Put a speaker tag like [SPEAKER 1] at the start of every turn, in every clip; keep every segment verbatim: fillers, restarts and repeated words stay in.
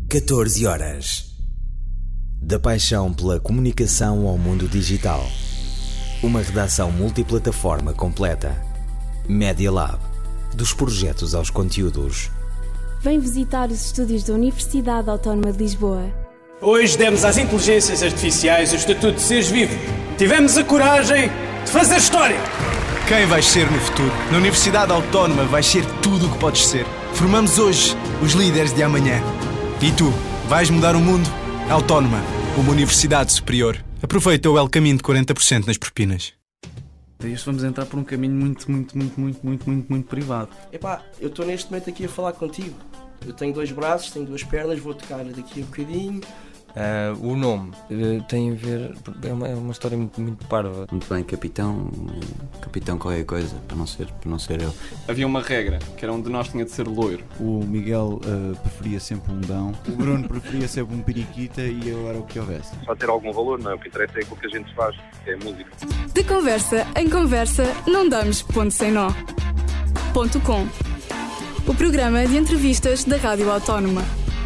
[SPEAKER 1] catorze horas. Da paixão pela comunicação ao mundo digital. Uma redação multiplataforma completa. Media Lab. Dos projetos aos conteúdos.
[SPEAKER 2] Vem visitar os estúdios da Universidade Autónoma de Lisboa.
[SPEAKER 3] Hoje demos às inteligências artificiais o estatuto de seres vivo. Tivemos a coragem de fazer história.
[SPEAKER 4] Quem vais ser no futuro? Na Universidade Autónoma vais ser tudo o que podes ser. Formamos hoje os líderes de amanhã. E tu, vais mudar o mundo? Autónoma, uma universidade superior. Aproveita o El Caminho de quarenta por cento nas propinas.
[SPEAKER 5] Isto vamos entrar por um caminho muito, muito, muito, muito, muito, muito, muito privado.
[SPEAKER 6] Epá, eu estou neste momento aqui a falar contigo. Eu tenho dois braços, tenho duas pernas, vou tocar daqui a bocadinho.
[SPEAKER 7] Uh, o nome uh, tem a ver... É uma, é uma história muito, muito parva.
[SPEAKER 8] Muito bem, capitão... Capitão qualquer coisa, para não ser, para não ser eu.
[SPEAKER 9] Havia uma regra, que era um de nós tinha de ser loiro.
[SPEAKER 10] O Miguel uh, preferia sempre um dão. O Bruno preferia sempre um periquita e eu era o que houvesse.
[SPEAKER 11] Só ter algum valor, não é? O que interessa é aquilo que a gente faz, que é a música.
[SPEAKER 12] De conversa em conversa, não damos ponto sem nó. Ponto com. O programa de entrevistas da Rádio Autónoma.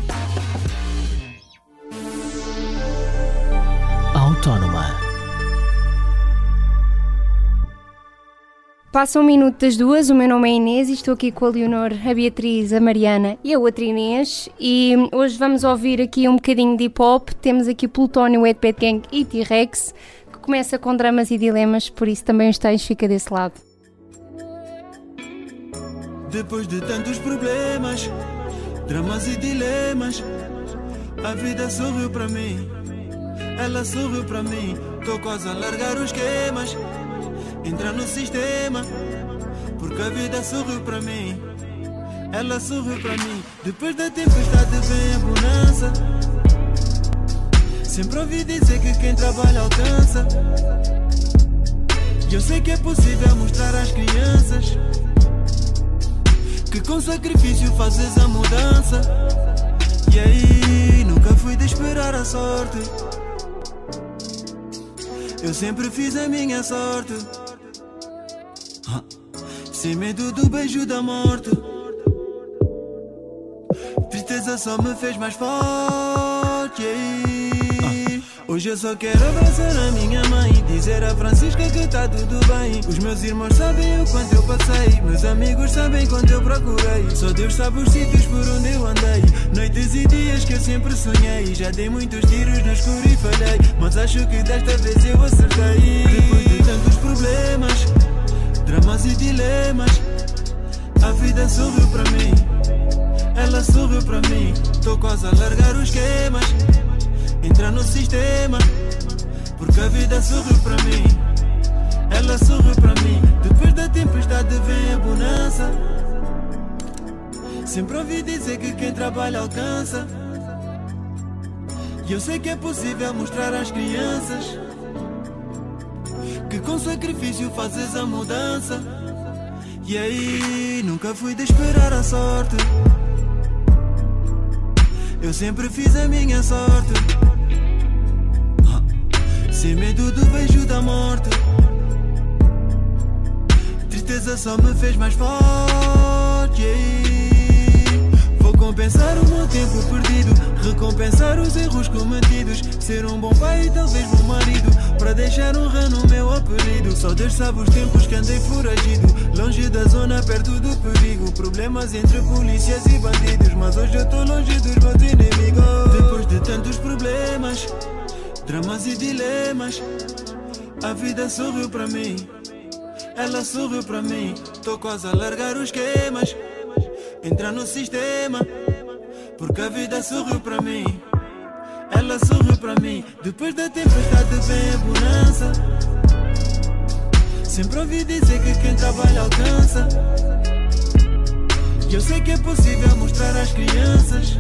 [SPEAKER 1] Autónoma.
[SPEAKER 13] Passa um minuto das duas, o meu nome é Inês e estou aqui com a Leonor, a Beatriz, a Mariana e a outra Inês. E hoje vamos ouvir aqui um bocadinho de hip-hop. Temos aqui Plutónio, Wetpad Gang e T-Rex, que começa com dramas e dilemas, por isso também os tens, fica desse lado.
[SPEAKER 14] Depois de tantos problemas, dramas e dilemas, a vida sorriu para mim, ela sorriu para mim. Tô quase a largar os esquemas, entrar no sistema, porque a vida sorriu para mim, ela sorriu para mim. Depois da tempestade vem a bonança, sempre ouvi dizer que quem trabalha alcança. E eu sei que é possível mostrar às crianças que com sacrifício fazes a mudança. E aí, nunca fui de esperar a sorte, eu sempre fiz a minha sorte, sem medo do beijo da morte. Tristeza só me fez mais forte. Yeah. Hoje eu só quero abraçar a minha mãe, dizer a Francisca que tá tudo bem. Os meus irmãos sabem o quanto eu passei, meus amigos sabem quanto eu procurei. Só Deus sabe os sítios por onde eu andei, noites e dias que eu sempre sonhei. Já dei muitos tiros no escuro e falhei, mas acho que desta vez eu acertei. Depois de tantos problemas, dramas e dilemas, a vida sorriu para mim, ela sorriu para mim. Tô quase a largar os esquemas, entrar no sistema, porque a vida sorriu para mim, ela sorriu para mim. Depois da tempestade vem a bonança, sempre ouvi dizer que quem trabalha alcança. E eu sei que é possível mostrar às crianças que com sacrifício fazes a mudança. E aí, nunca fui de esperar a sorte, eu sempre fiz a minha sorte, sem medo do beijo da morte. Tristeza só me fez mais forte. Vou compensar o meu tempo perdido, recompensar os erros cometidos, ser um bom pai e talvez bom marido, para deixar honra no meu apelido. Só Deus sabe os tempos que andei foragido, longe da zona, perto do perigo. Problemas entre polícias e bandidos, mas hoje eu tô longe dos meus inimigos. Depois de tantos problemas, dramas e dilemas, a vida sorriu para mim, ela sorriu para mim. Tô quase a largar os esquemas, entrar no sistema, porque a vida sorriu para mim, ela sorriu para mim. Depois da tempestade vem a bonança, sempre ouvi dizer que quem trabalha alcança. E eu sei que é possível mostrar às crianças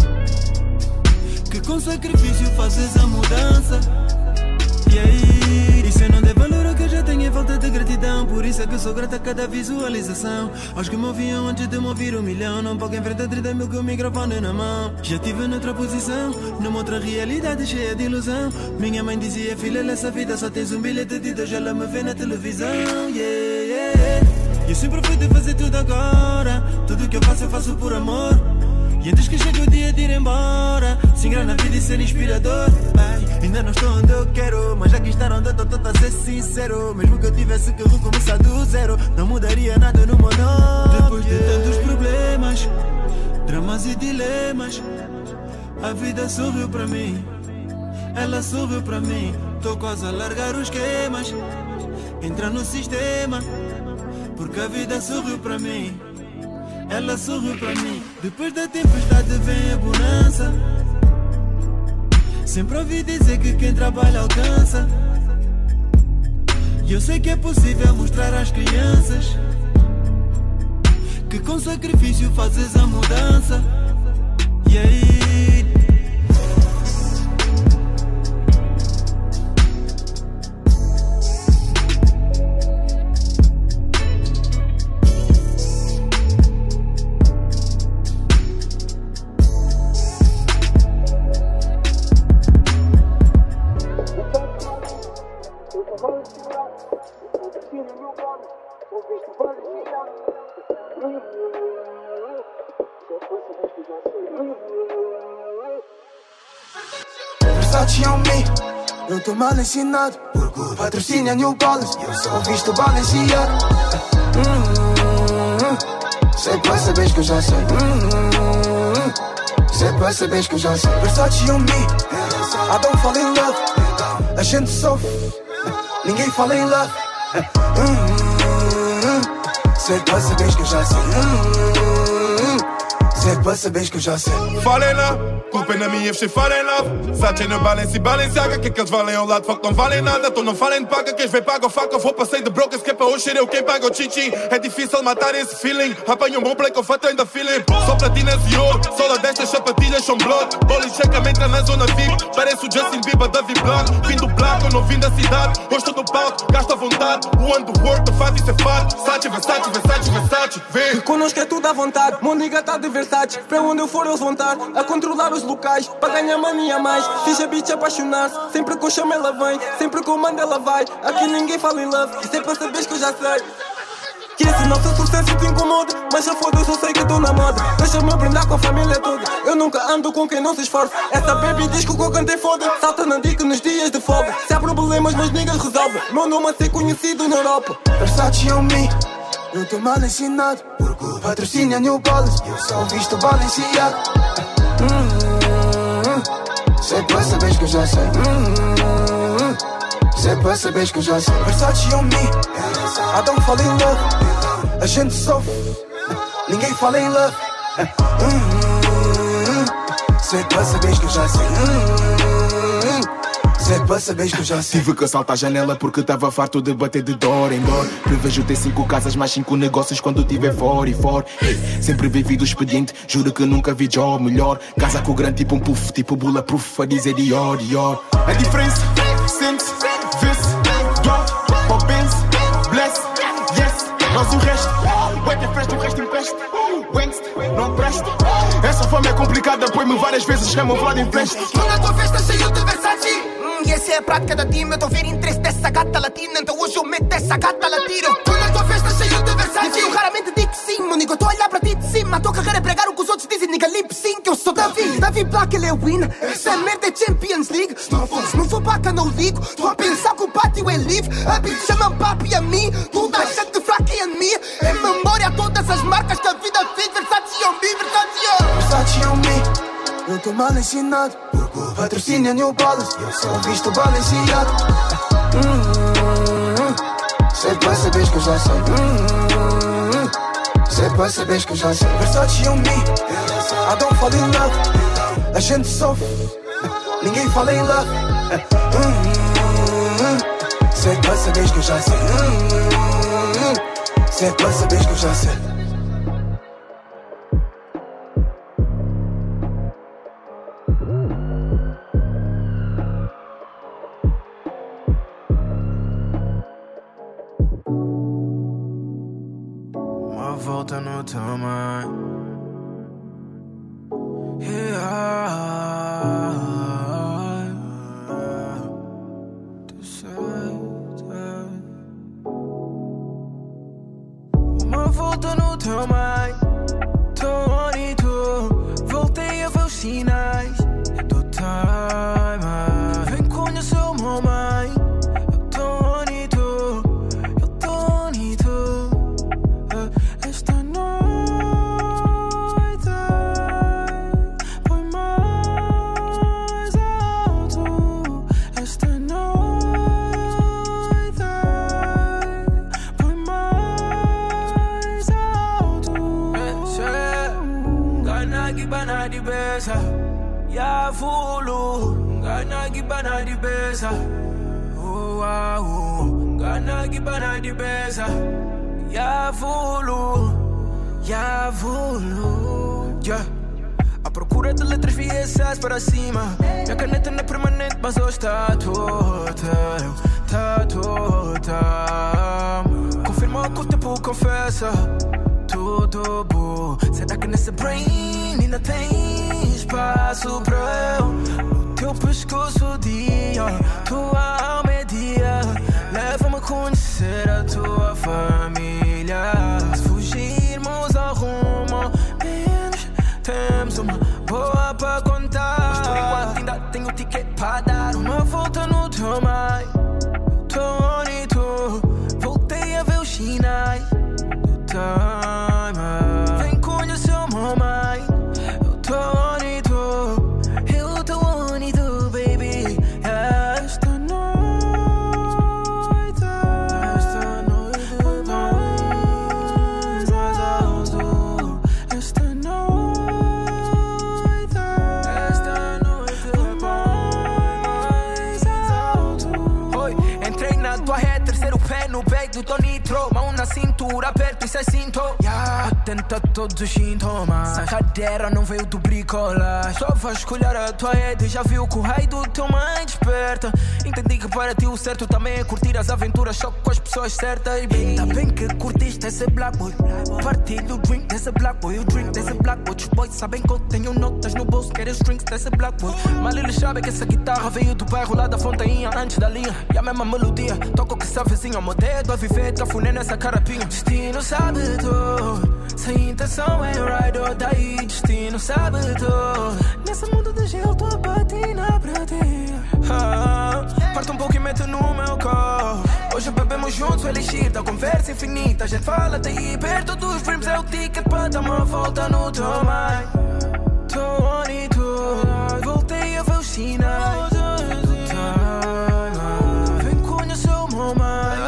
[SPEAKER 14] que com sacrifício fazes a mudança. E aí, e se eu não der valor ao que eu já tenho em falta de gratidão, por isso é que eu sou grata a cada visualização. Aos que me ouviam antes de me ouvir um milhão, não pouco em frente a trinta mil com o microfone na mão. Já estive noutra posição, numa outra realidade cheia de ilusão. Minha mãe dizia, filha, nessa vida só tens um bilhete de Deus, ela me vê na televisão. Yeah, yeah. Eu sempre fui de fazer tudo agora, tudo que eu faço eu faço por amor. E antes que chegue o dia de ir embora, sem grana na vida e ser inspirador. Ai, ainda não estou onde eu quero, mas aqui estar onde eu estou, estou a ser sincero. Mesmo que eu tivesse que recomeçar do zero, não mudaria nada no meu nome. Depois de tantos problemas, dramas e dilemas, a vida sorriu para mim, ela sorriu para mim. Tô quase a largar os esquemas, entrar no sistema, porque a vida sorriu para mim, ela sorriu para mim. Depois da tempestade vem a bonança. Sempre ouvi dizer que quem trabalha alcança, e eu sei que é possível mostrar às crianças que com sacrifício fazes a mudança. E aí?
[SPEAKER 15] Versace on me, eu tô mal ensinado. Patrocínio New Balance, eu visto Balenciaga. Sei pra saberes que eu já sei. Sei pra saberes que eu já sei. Versace on me, I don't fall in love. A gente sofre, ninguém fala em love. Sei pra saberes que eu já sei. Sei pra saberes que eu já sei.
[SPEAKER 16] Fall in love, culpa é na minha, você fall in love. Sachi no balance e Balenciaga, que é que eles valem ao lado, fuck não valem nada. Tu não falem de paga, quem vem paga o faca. Vou passei de brokers, que é para hoje ser eu quem paga o chichi. É difícil matar esse feeling, apanho um bom play com fato ainda feeling. Só platinas e ouro, sola destas sapatilhas são blood. Bola e checa entra na zona V I P, parece o Justin Bieber da V-Block. Vim do black, eu não vim da cidade. Hoje estou no palco, gasto à vontade. O ano do work, tu faz isso é fato. Sachi, Versace, Versace, Versace, vê.
[SPEAKER 17] Que connosco é tudo à vontade, meu nigga tá de Versace. Para onde eu for eles vão estar a controlar os locais, para ganhar mania a mais. Fiz a bitch apaixonar-se, sempre que eu chamo ela vem, sempre que eu mando ela vai. Aqui ninguém fala em love, isso é para saberes que eu já sei. Que esse nosso sucesso te incomoda, mas já foda-se, eu sei que estou na moda. Deixa-me brindar com a família toda, eu nunca ando com quem não se esforça. Essa baby diz que o que eu cantei foda, salta na dica nos dias de folga. Se há problemas, meus niggas resolvem, meu nome a ser conhecido na Europa.
[SPEAKER 15] Versace on me, eu tô mal ensinado. Patrocínio New Balance, eu só visto Balenciaga. Sei pra saberes que eu já sei. Sei pra saberes que eu já sei. Versace on me, I don't fall in love. A gente sofre, ninguém fala em love. Sei pra saberes que eu já sei. Sei pra saberes que eu já sei.
[SPEAKER 18] Tive que saltar a janela porque tava farto de bater de dor em dor. Prevejo ter cinco casas, mais cinco negócios quando tiver fora e fora. Hey, sempre vivi do expediente, juro que nunca vi job melhor. Casa com o grande tipo um puff, tipo bulletproof a dizer Dior, Dior.
[SPEAKER 16] A diferença, sente, vê-se, drop, pop, benz, bless, yes, nós o resto. Wait, é fresh, o resto empeste. Wings, não presta. Essa fama é complicada, põe-me várias vezes, chamam Vlad em flash.
[SPEAKER 19] Tu na tua festa cheio de Versace. E essa é a prática da time, eu tô ver interesse dessa gata latina. Então hoje eu meto essa gata lá tiro. Tu na tua festa cheio de Versace. Eu raramente digo sim, meu nigga, eu tô a olhar para ti de cima. A tua carreira é pregar o que os outros dizem, nigga, lip sync. Eu sou Davi, Davi Black, ele é win. Essa merda é Champions League. Se não for paca, não ligo. Tô a pensar que o pátio é livre. A bitch chama papi a mim. Tudo a gente fraca e a mim. Em memória a todas as marcas que a vida fez. Versace on me, Versace on.
[SPEAKER 15] Versace on me, eu tô mal ensinado. Patrocínio New Balance, eu só visto Balenciaga. Sei pra saberes que eu já sei. Sei pra saberes que eu já sei. Versace on me, I don't fall in love. A gente sofre, ninguém fala em love. Sei pra saberes que eu já sei. Sei pra saberes que eu já sei.
[SPEAKER 14] Volta no tamanho. Yeah. Tu sei, uma volta no tamanho. Tô on e tu. gibana di besa. Ya fulu, gana gibana di besa. Oh wow, gana gibana di besa. Ya fulu, ya fulu. Yeah. À procura de letras V S S para cima. Minha caneta não é permanente, mas hoje está toda. Tá toda. Confirma o que o tempo confessa. Tudo bom. Será que nessa brain ainda tem espaço para eu? No teu pescoço dia, tua alma é dia. Leva-me a conhecer a tua família. Se fugirmos ao rumo, menos temos uma boa para contar. Mas por enquanto ainda tenho ticket para dar uma volta no teu mar. Tô onde tu, voltei a ver os sinais do time. Vem conhecer o meu mãe. Eu tô onde tu, eu tô onde tu, baby. Esta noite, esta noite mais alto. Esta noite, esta noite mais alto. Oi, entrei na tua ré, terceiro pé no peito do nitro. Mão na cintura, aperto e cê sinto. Yeah. Atenta a todos os sintomas. A cadeira não veio do bricolagem. Só vasculhar a tua rede. Já viu que o raio do teu mãe desperta. Entendi que para ti o certo também é curtir as aventuras só com as pessoas certas. Ainda bem que curtiste esse black boy. Partilho o drink desse black boy. O drink desse black boy. Os boys sabem que eu tenho notas no bolso. Querem os drinks desse black boy. Mal eles sabem que essa guitarra veio do bairro lá da Fontainha. Antes da linha e a mesma melodia. Toco que essa vizinha. O meu dedo a viver, cafuné nessa carapinha. Destino sabe tudo. Sem intenção é ride or die. Destino sabe tudo. Nesse mundo de gelo tô a patinar pra ti. ah, Parte um pouco e mete no meu carro. Hoje bebemos juntos o elixir da conversa infinita. A gente fala daí perto dos dreams. É o ticket pra dar uma volta no teu mind. Tô onde tu, voltei a ver os sinais do time. Vem conhecer o meu mind.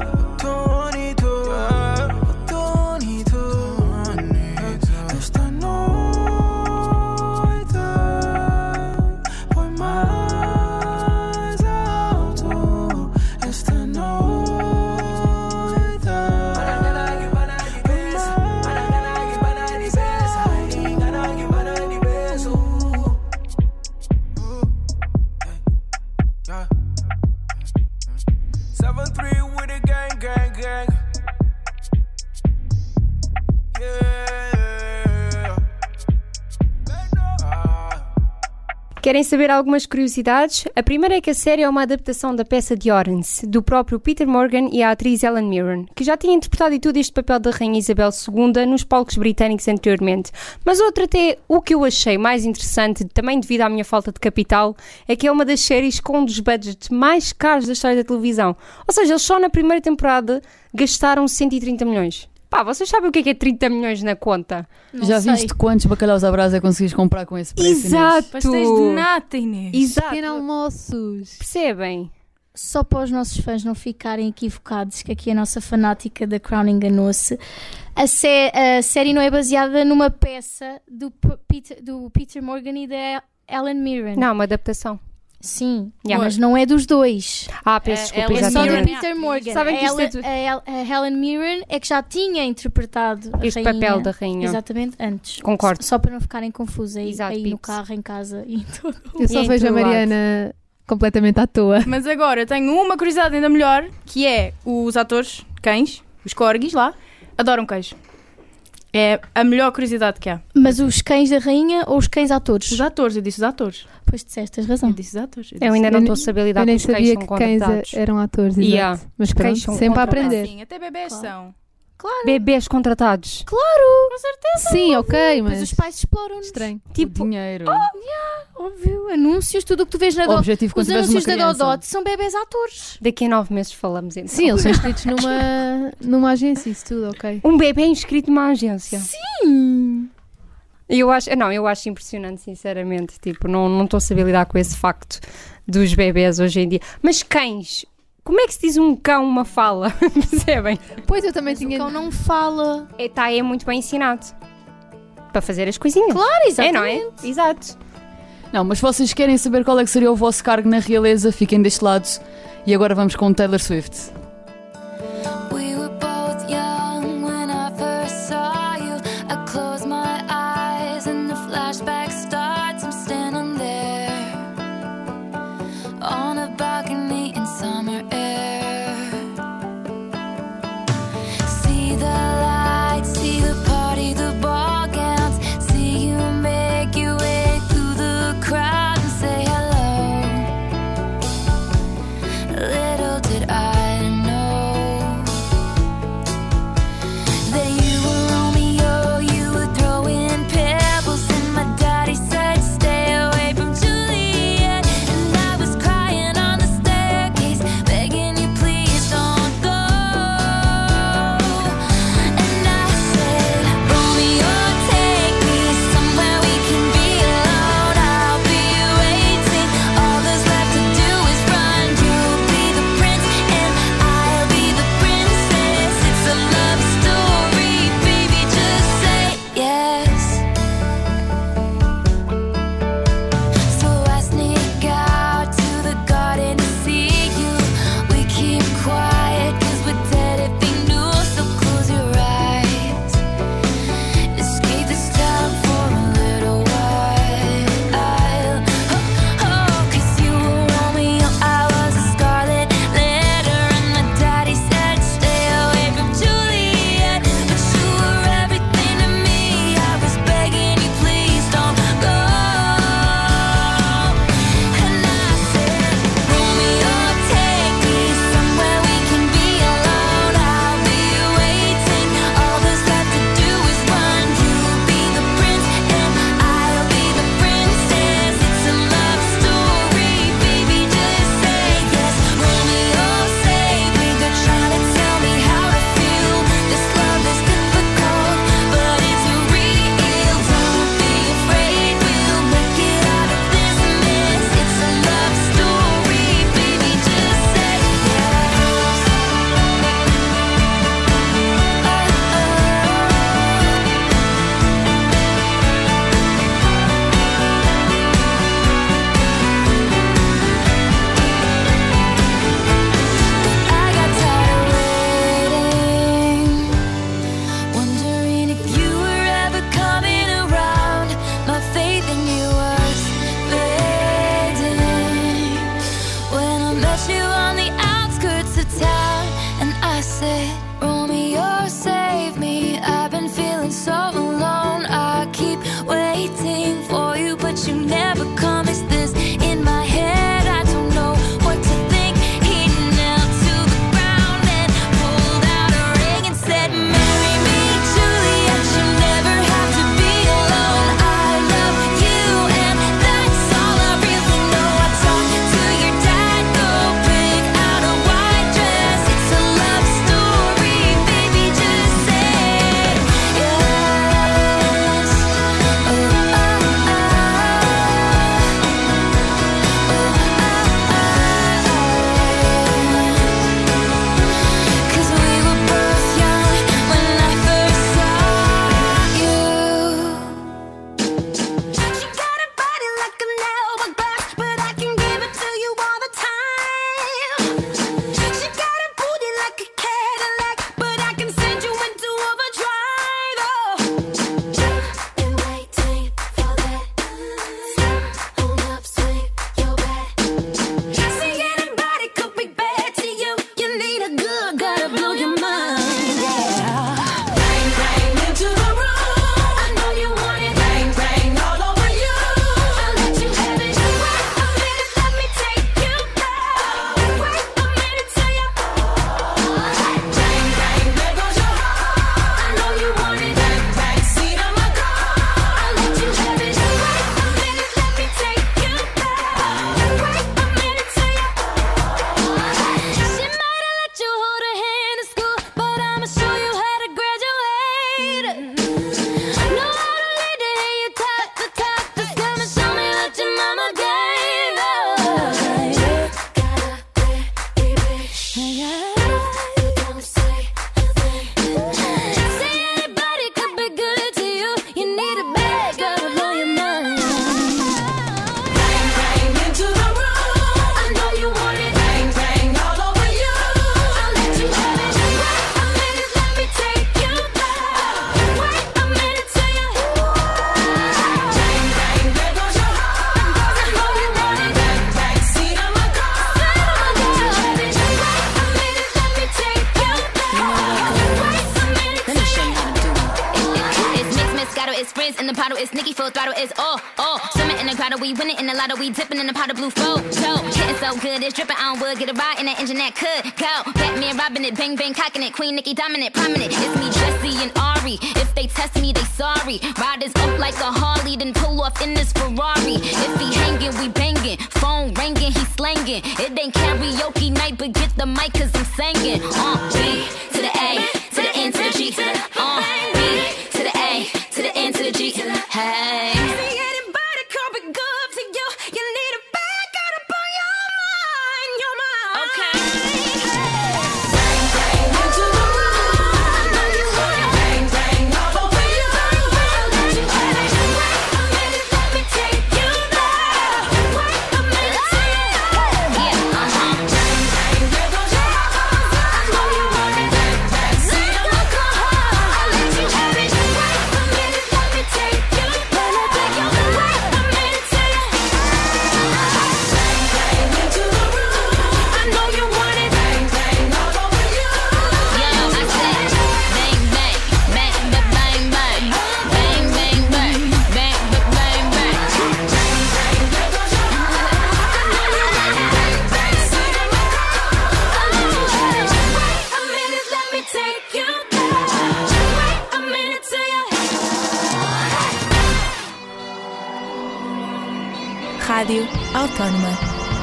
[SPEAKER 13] Querem saber algumas curiosidades? A primeira é que a série é uma adaptação da peça de Orange, do próprio Peter Morgan e a atriz Helen Mirren, que já tinha interpretado e tudo este papel da Rainha Isabel segunda nos palcos britânicos anteriormente. Mas outra até, o que eu achei mais interessante, também devido à minha falta de capital, é que é uma das séries com um dos budgets mais caros da história da televisão. Ou seja, eles só na primeira temporada gastaram cento e trinta milhões. Pá, vocês sabem o que é, que é trinta milhões na conta?
[SPEAKER 20] Não Já sei. Viste quantos bacalhaus à brasa conseguis comprar com esse preço?
[SPEAKER 13] Exato!
[SPEAKER 21] Pastéis de nata, Inês.
[SPEAKER 13] Exato.
[SPEAKER 21] Pequenos almoços.
[SPEAKER 13] Percebem?
[SPEAKER 21] Só para os nossos fãs não ficarem equivocados, que aqui a nossa fanática da Crown enganou-se. A, sé- a série não é baseada numa peça do, P- Peter, do Peter Morgan e da Helen Mirren.
[SPEAKER 13] Não, uma adaptação.
[SPEAKER 21] Sim,
[SPEAKER 13] Yeah.
[SPEAKER 21] mas não é dos dois.
[SPEAKER 13] Ah, peço desculpa,
[SPEAKER 21] É só do
[SPEAKER 13] exatamente.
[SPEAKER 21] Peter Morgan.
[SPEAKER 13] Sabem que
[SPEAKER 21] a,
[SPEAKER 13] isto é
[SPEAKER 21] Helen,
[SPEAKER 13] tudo-
[SPEAKER 21] a Hel- a Helen Mirren é que já tinha interpretado a
[SPEAKER 13] Este
[SPEAKER 21] rainha,
[SPEAKER 13] papel da rainha.
[SPEAKER 21] Exatamente, antes.
[SPEAKER 13] Concordo.
[SPEAKER 21] Só para não ficarem confusos aí,
[SPEAKER 13] Exato,
[SPEAKER 21] aí no
[SPEAKER 13] Pips.
[SPEAKER 21] carro, em casa e em todo.
[SPEAKER 22] Eu só
[SPEAKER 21] e em
[SPEAKER 22] vejo a
[SPEAKER 21] todo lado.
[SPEAKER 22] Mariana completamente à toa.
[SPEAKER 21] Mas agora tenho uma curiosidade ainda melhor, que é os atores, cães, os corgis lá, adoram queijo. É a melhor curiosidade que há. Mas os cães da rainha ou os cães atores? Os atores, eu disse os atores. Pois disseste, tens razão. Eu disse os atores.
[SPEAKER 13] Eu, eu ainda não estou a saber lidar
[SPEAKER 22] eu
[SPEAKER 13] com
[SPEAKER 22] nem
[SPEAKER 13] os cães
[SPEAKER 22] sabia
[SPEAKER 13] são
[SPEAKER 22] que cães
[SPEAKER 13] contratados.
[SPEAKER 22] eram atores, exato.
[SPEAKER 13] Yeah.
[SPEAKER 22] Mas
[SPEAKER 13] Os
[SPEAKER 22] pronto,
[SPEAKER 13] cães são
[SPEAKER 22] sempre a
[SPEAKER 13] contratados.
[SPEAKER 22] aprender.
[SPEAKER 21] Sim, até bebês Claro. são. Claro.
[SPEAKER 13] Bebês contratados.
[SPEAKER 21] Claro. Com certeza.
[SPEAKER 22] Sim, ok,
[SPEAKER 21] Mas
[SPEAKER 22] mas...
[SPEAKER 21] os pais exploram-nos.
[SPEAKER 22] Estranho.
[SPEAKER 21] Tipo,
[SPEAKER 20] dinheiro.
[SPEAKER 21] Oh, yeah, óbvio. Anúncios, tudo o que tu vês na
[SPEAKER 20] O
[SPEAKER 21] Dot.
[SPEAKER 20] objetivo quando
[SPEAKER 21] Os
[SPEAKER 20] tiveres uma
[SPEAKER 21] anúncios da
[SPEAKER 20] criança.
[SPEAKER 21] Dodot são bebês atores.
[SPEAKER 13] Daqui a nove meses falamos então.
[SPEAKER 22] Sim, eles são inscritos numa, numa agência, isso tudo, ok.
[SPEAKER 13] Um bebê inscrito numa agência.
[SPEAKER 21] Sim.
[SPEAKER 13] Eu acho, não, eu acho impressionante, sinceramente. Tipo, não não estou a saber lidar com esse facto dos bebés hoje em dia. Mas cães, como é que se diz um cão uma fala? Percebem?
[SPEAKER 22] Pois eu também
[SPEAKER 21] Mas
[SPEAKER 22] tinha...
[SPEAKER 21] o cão não fala.
[SPEAKER 13] É, tá, é muito bem ensinado. para fazer as coisinhas.
[SPEAKER 21] Claro, exatamente.
[SPEAKER 13] É, não é? Exato.
[SPEAKER 20] Não, mas se vocês querem saber qual é que seria o vosso cargo na realeza, fiquem deste lado. E agora vamos com Taylor Swift.
[SPEAKER 2] Little did I is in the bottle, it's Nicki full throttle, it's all, all. Swimming in the grotto, we winning in the lotto, we dipping in the pot of blue flow. Show, getting so good, it's dripping on wood, get a ride in that engine that could go. Batman robbing it, bang bang cocking it, Queen Nicki dominant, prominent. It's me, Jesse and Ari. If they test me, they sorry. Riders up like a Harley, then pull off in this Ferrari. If he hanging, we banging. Phone ringing, he slanging. It ain't karaoke night, but get the mic cause I'm singing. Uh, B to the A, to the N, to the G, to the uh, B to the A, to the N, to the G. Hey. Anybody come be good to you? You need a back out up on your mind, your mind. Okay. Bang, bang, into the room. I know you want it. Bang, bang, all over you. I'll let you have it. Wait a minute, let me take you there. Wait a minute, take it. Yeah, uh-huh. Bang, bang, there goes your heart. I know you want it. Bang, bang, see you look hard. I'll let you have it. Wait a minute, let me take you there. Take you there. Wait a minute, take it. Bang, bang, into the room. I know you want it. Bang, bang, all over you. Yo, I said, bang, bang, bang, bang, bang, bang, bang, bang, bang, bang, bang, bang, bang, bang, there goes your heart. I know you want it. Bang, bang, see you look hard. I'll let you have it. Wait a minute, let me take you there. Wait a minute, till you.
[SPEAKER 21] Rádio Autónoma.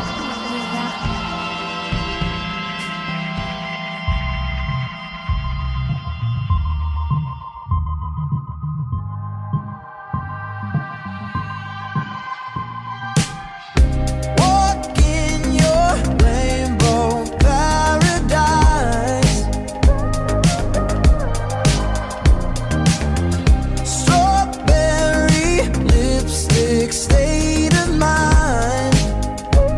[SPEAKER 14] Walk in your rainbow paradise. Strawberry lipstick state of mind.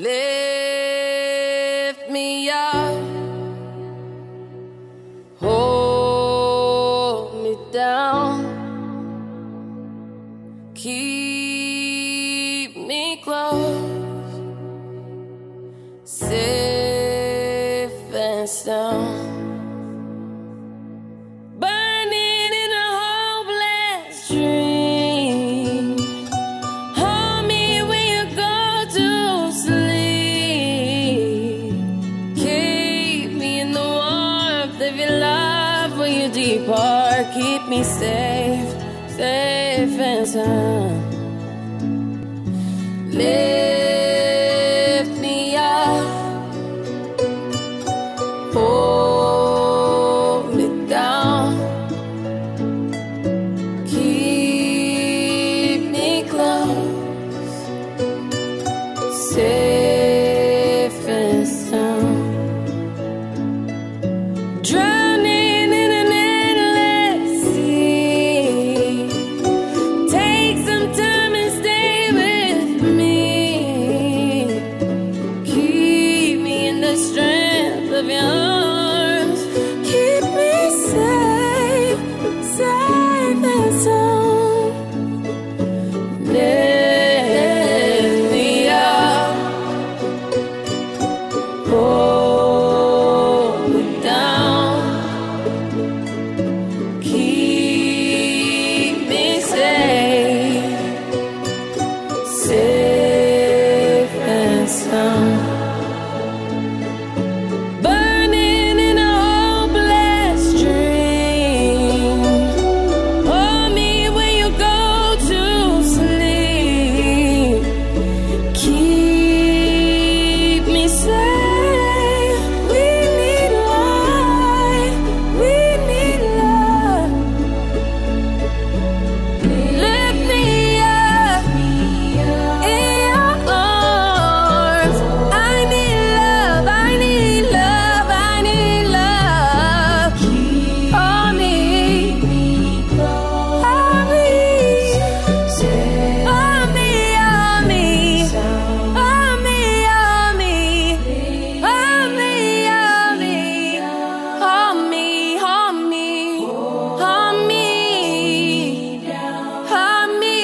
[SPEAKER 3] Lift me up, hold me down, keep me close, safe and sound. Burning in a hopeless dream. Hold me when you go to sleep. Keep me in the warmth of your love when you depart. Keep me safe, safe and sound. Lift me up, hold me down, keep me close, safe and sound. Drowning in an endless sea. Take some time and stay with me. Keep me in the strength of your arms. Keep me safe, safe and sound. Lift me up, hold me down, keep me safe, safe and sound. Burning in a hopeless dream. Hold me when you go to sleep. Keep me safe. We need light. We need love. Lift me up in your arms. I need love. I need love. I need love. Hold me. Hold me. Hold me. Hold me. Hold me. Hold me. Hold me. Hold me. Hold me. Hold me. Hold me. Hold me.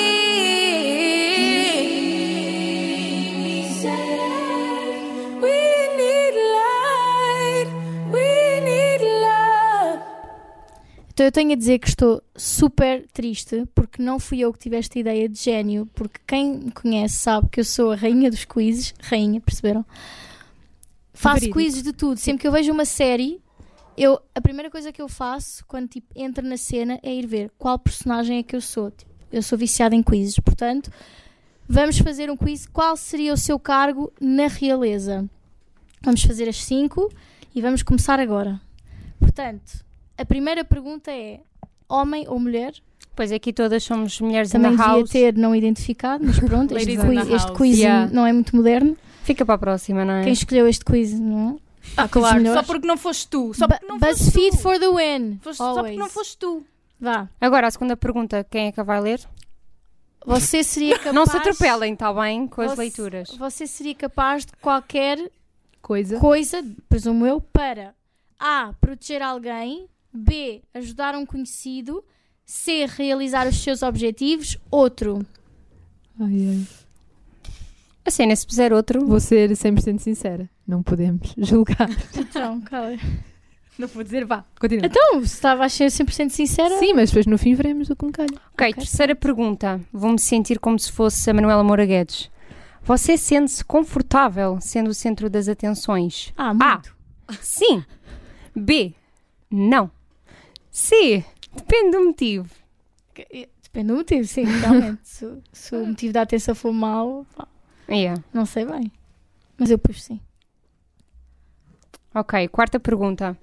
[SPEAKER 3] We need light. We need love.
[SPEAKER 21] Então eu tenho a dizer que estou super triste porque não fui eu que tive esta ideia de gênio, porque quem me conhece sabe que eu sou a rainha dos quizzes, rainha, perceberam? Faço
[SPEAKER 22] Verídico.
[SPEAKER 21] quizzes de tudo. Sempre que eu vejo uma série, eu, a primeira coisa que eu faço quando tipo, entro na cena é ir ver qual personagem é que eu sou. Tipo, eu sou viciada em quizzes, portanto, vamos fazer um quiz. Qual seria o seu cargo na realeza? Vamos fazer as cinco e vamos começar agora. Portanto, a primeira pergunta é: homem ou mulher?
[SPEAKER 13] Pois aqui todas somos mulheres
[SPEAKER 21] Também
[SPEAKER 13] in the
[SPEAKER 21] devia
[SPEAKER 13] house.
[SPEAKER 21] ter não identificado, mas pronto, este
[SPEAKER 13] Ladies in
[SPEAKER 21] quiz,
[SPEAKER 13] the
[SPEAKER 21] este
[SPEAKER 13] house.
[SPEAKER 21] quiz
[SPEAKER 13] Yeah.
[SPEAKER 21] não é muito moderno.
[SPEAKER 13] Fica para a próxima, não é?
[SPEAKER 21] Quem escolheu este quiz, não é? Há Há quizzes claro, melhores. só porque não foste tu. Só porque não foste BuzzFeed for the win. Só porque não foste tu. Vá.
[SPEAKER 13] Agora, a segunda pergunta, quem é que a vai ler?
[SPEAKER 21] Você seria capaz...
[SPEAKER 13] Não se atropelem, está bem? Com as
[SPEAKER 21] Você-
[SPEAKER 13] leituras.
[SPEAKER 21] Você seria capaz de qualquer
[SPEAKER 22] coisa,
[SPEAKER 21] coisa, presumo eu, para A. Proteger alguém, B. Ajudar um conhecido, C. Realizar os seus objetivos, outro.
[SPEAKER 22] Ai, ai.
[SPEAKER 13] Assim, né, se puser outro...
[SPEAKER 22] Vou ser cem por cento sincera. Não podemos julgar.
[SPEAKER 21] Então, cala.
[SPEAKER 22] Não vou dizer, vá, continua.
[SPEAKER 21] Então, se estava a ser cem por cento sincera...
[SPEAKER 22] Sim, mas depois no fim veremos o que me calha.
[SPEAKER 13] Ok, terceira pergunta. Vou-me sentir como se fosse a Manuela Moura Guedes. Você sente-se confortável sendo o centro das atenções?
[SPEAKER 21] Ah, muito.
[SPEAKER 13] A. Sim. B. Não. C. Depende do motivo.
[SPEAKER 21] Depende do motivo, sim, realmente. se, se o motivo da atenção for mau, pá,
[SPEAKER 13] Yeah.
[SPEAKER 21] não sei bem. Mas eu pus sim.
[SPEAKER 13] Ok, quarta pergunta.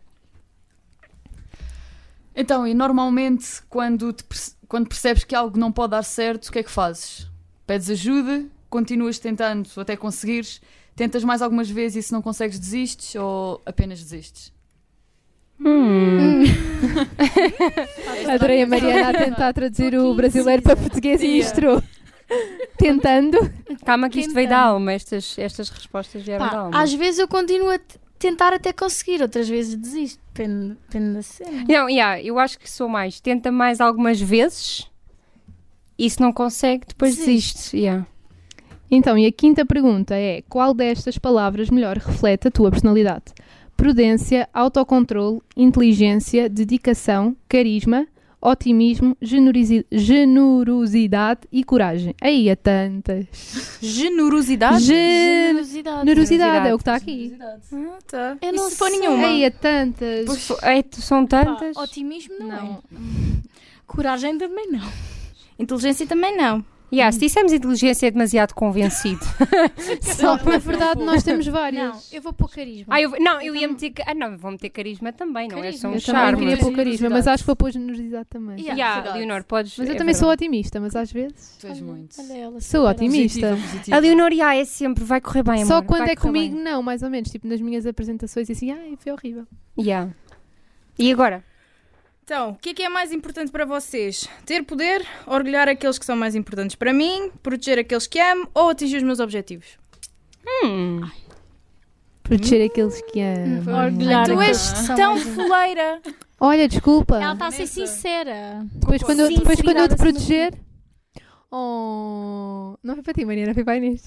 [SPEAKER 20] Então, e normalmente quando, te perce- quando percebes que algo não pode dar certo, o que é que fazes? Pedes ajuda? Continuas tentando até conseguires? Tentas mais algumas vezes e se não consegues desistes ou apenas desistes?
[SPEAKER 13] Hum.
[SPEAKER 22] Adorei a Mariana a tentar traduzir o brasileiro para português e misturou.
[SPEAKER 4] tentando.
[SPEAKER 13] Calma que isto veio da alma, estas, estas respostas vieram
[SPEAKER 21] Pá,
[SPEAKER 13] da alma.
[SPEAKER 21] às vezes eu continuo a t- tentar até conseguir, outras vezes desisto. Depende, depende da cena.
[SPEAKER 13] Não, yeah, eu acho que sou mais. Tenta mais algumas vezes e se não consegue, depois desiste. Yeah.
[SPEAKER 4] Então, e a quinta pergunta é: qual destas palavras melhor reflete a tua personalidade? Prudência, autocontrole, inteligência, dedicação, carisma, otimismo, generosi- generosidade e coragem. Aí há tantas.
[SPEAKER 21] Generosidade?
[SPEAKER 4] Generosidade. Generosidade é o que está aqui.
[SPEAKER 21] Ah, tá. Eu E não se for sei? nenhuma?
[SPEAKER 4] Aí há tantas.
[SPEAKER 13] Pois, é, são tantas.
[SPEAKER 21] Pá, otimismo não, é. Coragem também não. Inteligência também não.
[SPEAKER 13] Yeah, se dissemos inteligência é demasiado convencido.
[SPEAKER 4] Só que na verdade nós temos várias.
[SPEAKER 21] Não, eu vou pôr carisma.
[SPEAKER 13] Ah, eu, não, eu ia meter. Ah, não, vou meter carisma também, não é só um
[SPEAKER 4] Eu
[SPEAKER 13] charme.
[SPEAKER 4] também queria pôr carisma, mas acho que vou pôr generosidade também.
[SPEAKER 21] Yeah,
[SPEAKER 13] Yeah, Leonor, podes.
[SPEAKER 4] Mas eu
[SPEAKER 13] é
[SPEAKER 4] também sou
[SPEAKER 13] verdade.
[SPEAKER 4] otimista, mas às vezes.
[SPEAKER 20] Tu és muito.
[SPEAKER 21] Olha ela,
[SPEAKER 4] Sou
[SPEAKER 21] super
[SPEAKER 4] otimista.
[SPEAKER 20] Positiva, positiva.
[SPEAKER 13] A Leonor yeah, é sempre, vai correr bem, amor.
[SPEAKER 4] Só quando
[SPEAKER 13] vai
[SPEAKER 4] é
[SPEAKER 13] correr
[SPEAKER 4] comigo,
[SPEAKER 13] bem.
[SPEAKER 4] não, mais ou menos. Tipo nas minhas apresentações e assim, ai, foi horrível.
[SPEAKER 13] Yeah. E agora?
[SPEAKER 21] Então, o que é que é mais importante para vocês? Ter poder, orgulhar aqueles que são mais importantes para mim, proteger aqueles que amo ou atingir os meus objetivos?
[SPEAKER 13] Hum.
[SPEAKER 4] Proteger aqueles que amam.
[SPEAKER 21] Orgulhar tu és aqueles que são tão mais- foleira.
[SPEAKER 4] Olha, desculpa.
[SPEAKER 21] Ela está a ser sincera.
[SPEAKER 4] Depois quando, eu- depois quando eu te
[SPEAKER 21] Sinceridade acima de
[SPEAKER 4] proteger. Oh, não foi para ti, Mariana, foi para a Inês.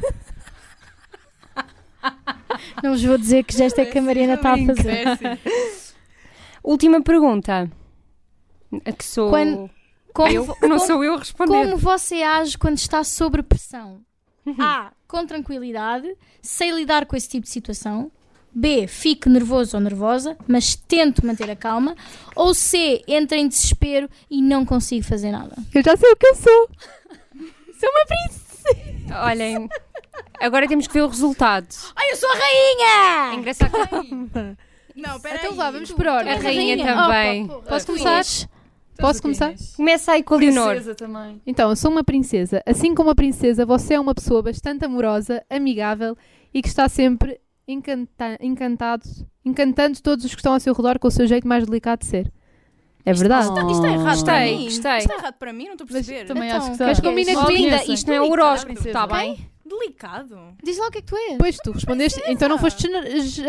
[SPEAKER 21] Não vos vou dizer que gesto é que a Mariana está a fazer.
[SPEAKER 13] Última pergunta. A que sou.
[SPEAKER 21] Quando- como-
[SPEAKER 13] eu? Não
[SPEAKER 21] como-
[SPEAKER 13] sou eu a responder.
[SPEAKER 21] Como você age quando está sob pressão? A. Com tranquilidade, sei lidar com esse tipo de situação. B. Fico nervoso ou nervosa, mas tento manter a calma. Ou C. Entro em desespero e não consigo fazer nada.
[SPEAKER 4] Eu já sei o que eu sou. Sou uma princesa.
[SPEAKER 13] Olhem, agora temos que ver o resultado.
[SPEAKER 21] Ai, eu sou a rainha!
[SPEAKER 13] É engraçado que...
[SPEAKER 21] Não, peraí.
[SPEAKER 4] Então vá, vamos por ordem.
[SPEAKER 13] A rainha também.
[SPEAKER 21] Opa, porra.
[SPEAKER 4] Posso começar? Posso começar?
[SPEAKER 13] Começa aí com a Leonor.
[SPEAKER 20] Princesa também.
[SPEAKER 4] Então, eu sou uma princesa. Assim como a princesa, você é uma pessoa bastante amorosa, amigável e que está sempre encanta encantado, encantando todos os que estão ao seu redor com o seu jeito mais delicado de ser. É verdade?
[SPEAKER 21] Isto, isto é errado para
[SPEAKER 13] Gostei,
[SPEAKER 21] mim.
[SPEAKER 13] gostei.
[SPEAKER 21] Isto é errado para mim, não estou a perceber.
[SPEAKER 20] Também
[SPEAKER 21] Então,
[SPEAKER 20] acho que
[SPEAKER 4] Queres
[SPEAKER 20] está.
[SPEAKER 4] combina
[SPEAKER 20] Só
[SPEAKER 4] comigo?
[SPEAKER 20] conheço.
[SPEAKER 13] Isto não é o horóscopo, está bem?
[SPEAKER 21] Delicado? Diz lá o que é que tu és.
[SPEAKER 4] Pois tu respondeste, então não foste gener- ge-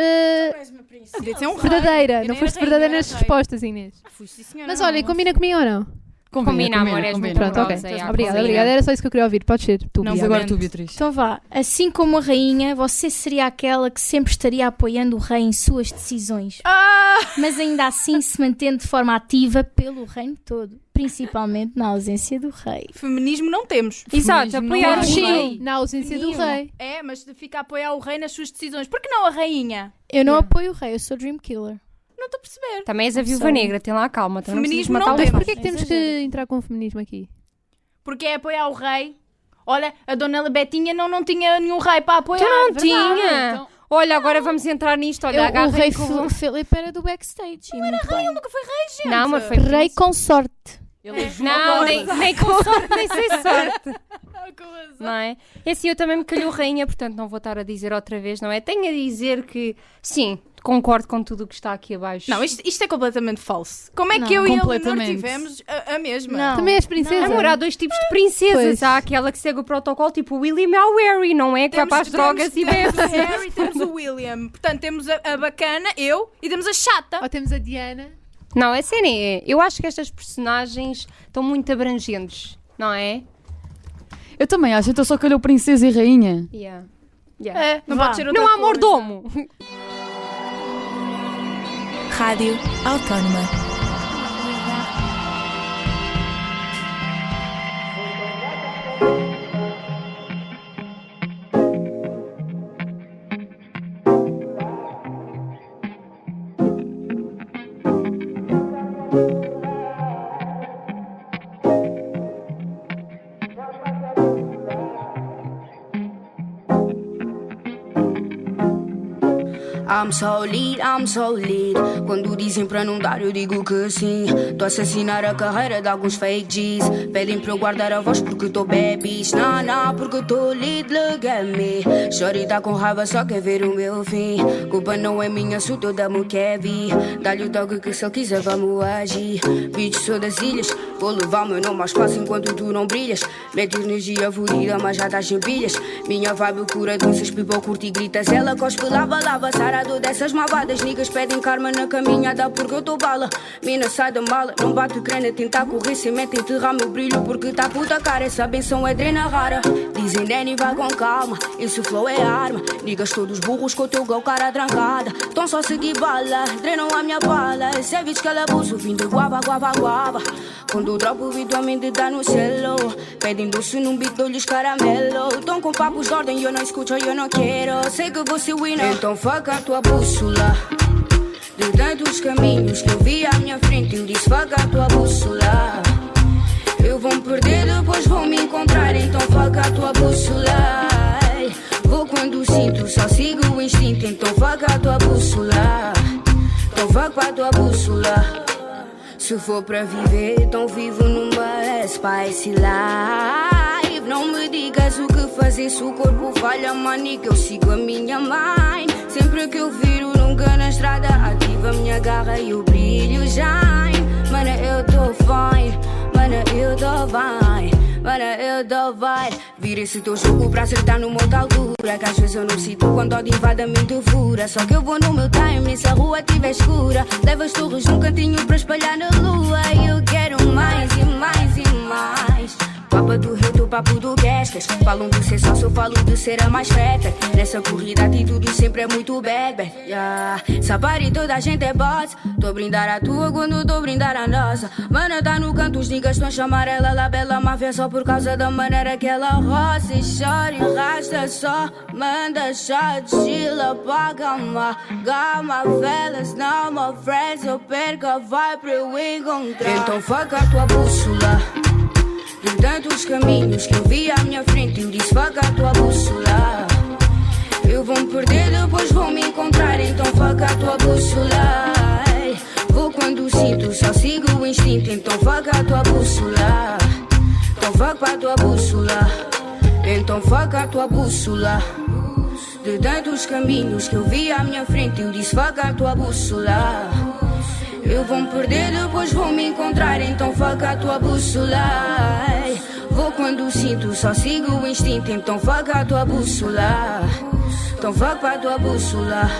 [SPEAKER 21] Eu devia ser um rei.
[SPEAKER 4] verdadeira,
[SPEAKER 21] Eu
[SPEAKER 4] não
[SPEAKER 21] nem
[SPEAKER 4] foste
[SPEAKER 21] era
[SPEAKER 4] verdadeira
[SPEAKER 21] rainha,
[SPEAKER 4] nas
[SPEAKER 21] era rei.
[SPEAKER 4] respostas, Inês.
[SPEAKER 21] Ah, fui, sim, senhora,
[SPEAKER 4] Mas
[SPEAKER 21] não,
[SPEAKER 4] olha,
[SPEAKER 21] não
[SPEAKER 4] combina comigo ou não?
[SPEAKER 13] Combina, amor, és muito
[SPEAKER 4] Pronto, ok.
[SPEAKER 13] amorosa, yeah,
[SPEAKER 4] Obrigada,
[SPEAKER 13] combina.
[SPEAKER 4] obrigada. Era só isso que eu queria ouvir. Pode ser tu.
[SPEAKER 20] Não,
[SPEAKER 4] Bia.
[SPEAKER 20] agora tu, Beatriz.
[SPEAKER 21] Então vá, assim como a rainha, você seria aquela que sempre estaria apoiando o rei em suas decisões. Mas ainda assim se mantendo de forma ativa pelo reino todo. Principalmente na ausência do rei. Feminismo não temos.
[SPEAKER 13] Exato,
[SPEAKER 20] Feminismo
[SPEAKER 13] apoiar
[SPEAKER 20] não
[SPEAKER 13] o
[SPEAKER 20] é.
[SPEAKER 13] rei.
[SPEAKER 4] Na ausência do rei.
[SPEAKER 21] É, mas fica a apoiar o rei nas suas decisões. Por que não a rainha? Eu não apoio o rei, eu sou Dream Killer. Não estou a perceber.
[SPEAKER 13] Também és a viúva
[SPEAKER 21] Sei.
[SPEAKER 13] negra, tem lá calma. Também
[SPEAKER 21] Feminismo
[SPEAKER 13] não
[SPEAKER 21] não
[SPEAKER 13] precisas
[SPEAKER 21] temos.
[SPEAKER 13] matar
[SPEAKER 4] Porquê é que temos que entrar com o feminismo aqui?
[SPEAKER 21] Porque é apoiar o rei. Olha, a dona Betinha não, não tinha nenhum rei para apoiar.
[SPEAKER 13] Tu não
[SPEAKER 21] verdade.
[SPEAKER 13] tinha.
[SPEAKER 21] Então,
[SPEAKER 13] Olha, agora vamos entrar nisto. Olha,
[SPEAKER 21] eu, o
[SPEAKER 13] agarra
[SPEAKER 21] rei
[SPEAKER 13] aí que eu vou-
[SPEAKER 21] Fi- Filipe era do backstage. Não era rei, ele nunca foi rei, gente.
[SPEAKER 13] Não, mas foi
[SPEAKER 21] Rei
[SPEAKER 13] príncipe.
[SPEAKER 21] consorte.
[SPEAKER 20] Ele é
[SPEAKER 13] Não, nem, nem com sorte, nem sem sorte. Não é? É assim, eu também me calhou rainha, portanto não vou estar a dizer outra vez, não é? Tenho a dizer que, sim, concordo com tudo o que está aqui abaixo.
[SPEAKER 21] Não, isto, isto é completamente falso. Como é
[SPEAKER 20] Não,
[SPEAKER 21] que eu e a Leonor
[SPEAKER 20] completamente.
[SPEAKER 21] tivemos a, a mesma? Não.
[SPEAKER 4] Também és princesa?
[SPEAKER 13] Amor, há dois tipos de princesas.
[SPEAKER 4] Pois.
[SPEAKER 13] Há aquela que segue o protocolo, tipo o William e a Harry, não é? Que vai
[SPEAKER 21] Temos-
[SPEAKER 13] para as drogas
[SPEAKER 21] temos,
[SPEAKER 13] e bebe.
[SPEAKER 21] temos o Harry, temos o William. Portanto, temos a, a bacana, eu, e temos a chata.
[SPEAKER 4] Ou temos a Diana.
[SPEAKER 13] Não, é sério, é. Eu acho que estas personagens estão muito abrangentes, não é?
[SPEAKER 20] Eu também acho, então só calhou princesa e rainha.
[SPEAKER 13] Yeah. Yeah.
[SPEAKER 21] É, não Vá. pode ser outra
[SPEAKER 13] Não há
[SPEAKER 21] coisa.
[SPEAKER 13] mordomo.
[SPEAKER 5] Rádio Autónoma.
[SPEAKER 23] I'm so lead, I'm so lead. Quando dizem para não dar, eu digo que sim. Tô a assassinar a carreira de alguns fake G's. Pedem para eu guardar a voz porque tô babies. Não, não, porque tô lead, look at me. Shorty tá com raiva, só quer ver o meu fim. Culpa não é minha, sou toda mo Kevin. Dá-lhe o toque que se ele quiser vamos agir. Bitch, sou das ilhas, Vou levar meu nome ao espaço enquanto tu não brilhas. Mete energia fodida, mas já estás sem pilhas. Minha vibe cura doenças, pipa, curte e gritas. Ela cospe, lava, lava, sarado dessas malvadas. Niggas pedem karma na caminhada porque eu tô bala. Mina sai da mala, não bate crânio, tentar correr sem meta, enterrar meu brilho porque tá puta cara. Essa benção é drena rara. Dizem Danny vai com calma, esse flow é arma. Niggas todos burros com o teu gol cara trancada. Tão só seguir bala, drenam a minha bala. Esse é vídeo que ela abuso, vim de guava, guava, guava. Quando eu dropo o vídeo a mente dá no celo. Pedem doce num beat, dou-lhes caramelo. Tão com papos de ordem, eu não escuto, eu não quero. Sei que vou ser winner, então fuck a tua bússola. De tantos caminhos que eu vi à minha frente, eu disse fuck a tua bússola. Eu vou me perder, depois vou me encontrar, então fuck a tua bússola. Vou quando sinto, só sigo o instinto, então fuck a tua bússola. Então fuck a tua bússola. Se for pra viver, então vivo numa spicy life. Não me digas o que fazer se o corpo falha, mani, que eu sigo a minha mind. Sempre que eu viro nunca na estrada, ativa a minha garra e o brilho shine. Mana, eu tô fine, mana, eu tô fine. Mana, eu tô vai. Vira esse teu jogo pra acertar no monte altura. Que às vezes eu não sinto quando ódio invade a mente fura. Só que eu vou no meu time, se a rua tiver escura. Levo as torres num cantinho pra espalhar na lua. E eu quero mais e mais e mais. Papa do rei, do papo do Gascas. Falam de ser sócio, eu falo de ser a mais feta. Nessa corrida a atitude sempre é muito bad, bad, yeah. Sapari toda a gente é boss. Tô a brindar a tua quando tô a brindar a nossa. Mana tá no canto, os niggas tão a chamar ela lá bela máfia só por causa da maneira que ela roça. E chora e rasta só, manda shot, chila pra calmar. Gama, fellas, now my friends. Eu perco a vibe pra eu encontrar. Então fuck a tua bússola. De tantos caminhos que eu vi à minha frente, eu disse fuck a tua bússola. Eu vou me perder, depois vou me encontrar, então fuck a tua bússola. Vou quando sinto, só sigo o instinto, então fuck a tua bússola. Então fuck a tua bússola. Então fuck a tua bússola. De tantos caminhos que eu vi à minha frente, eu disse fuck a tua bússola. Eu vou me perder, depois vou me encontrar, então fuck a tua bússola. Vou quando sinto, só sigo o instinto, então fuck a tua bússola. Então fuck a tua bússola.